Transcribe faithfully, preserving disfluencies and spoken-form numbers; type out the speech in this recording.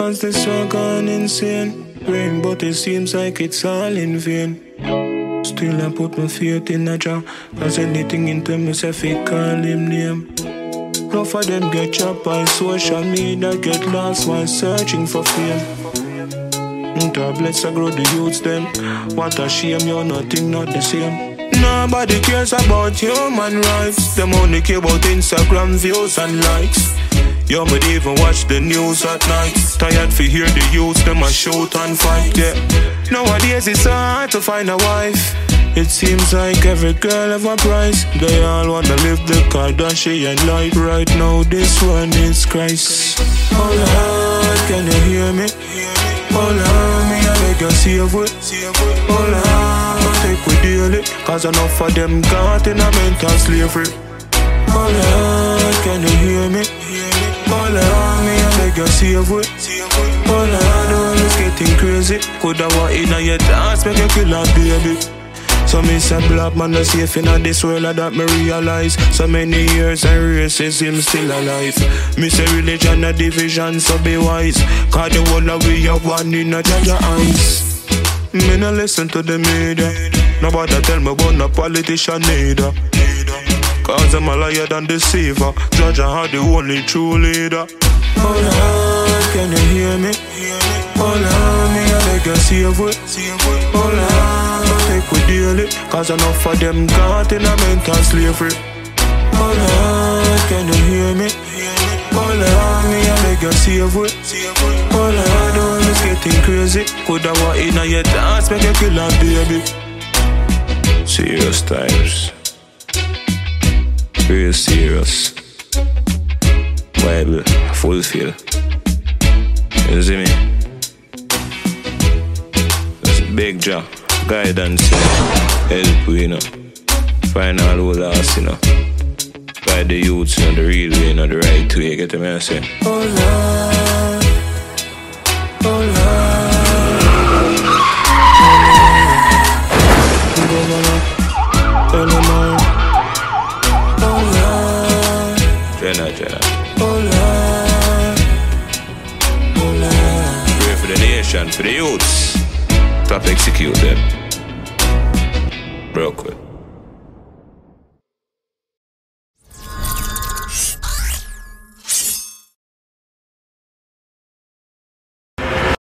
Cause this war gone insane. Praying but it seems like it's all in vain. Still I put my faith in a Jah. Cause anything into me say fi call him name. Enough of them get chopped by social media, get lost while searching for fame. God bless I grow the youths them. What a shame, you're nothing not the same. Nobody cares about human rights. Them only care about Instagram views and likes. Yo, me even watch the news at night. Tired for hear the youths, them a shoot and fight, yeah. Nowadays it's so hard to find a wife. It seems like every girl have a price. They all wanna live the Kardashian life. Right now this one is Christ. Oh Lord, can you hear me? Oh Lord, me I beg you save it. Oh Lord, take we daily. Cause enough of them caught in a mental slavery. Oh Lord, can you hear me? Oh Lord, me I beg you save it. Oh Lord, the world is getting crazy. Coulda walk in a your dance, make you kill a baby. So me say black man no safe in this world, that me realize. So many years and racism still alive. Me say religion a division, so be wise. Cause the whole of we are one in a Jah eyes. Me no listen to the media. Nobody tell me about no politician neither. Cause I'm a liar than deceiver. Judge are the only true leader. Oh Lord, can you hear me? Oh Lord, me I beg you save it. Oh Lord, take we daily. Cause enough of them caught in a mental slavery. Oh Lord, can you hear me? Oh Lord, me I beg you save it. Oh Lord, the world is getting crazy. Coulda walk in a your dance, make you kill a baby. Serious times. Real serious. Bible fulfill. You see me? That's a big job. Guidance, you know. Help you, you know. Find all who lost, you know. Guide the youths, you know, the real way, you know, the right way. Get them, I say. Oh Lord, oh Lord, oh Lord, oh Lord. Jenna, Jenna. Oh Lord, oh Lord. Pray for the nation, for the youths. Top execute them. Broke with.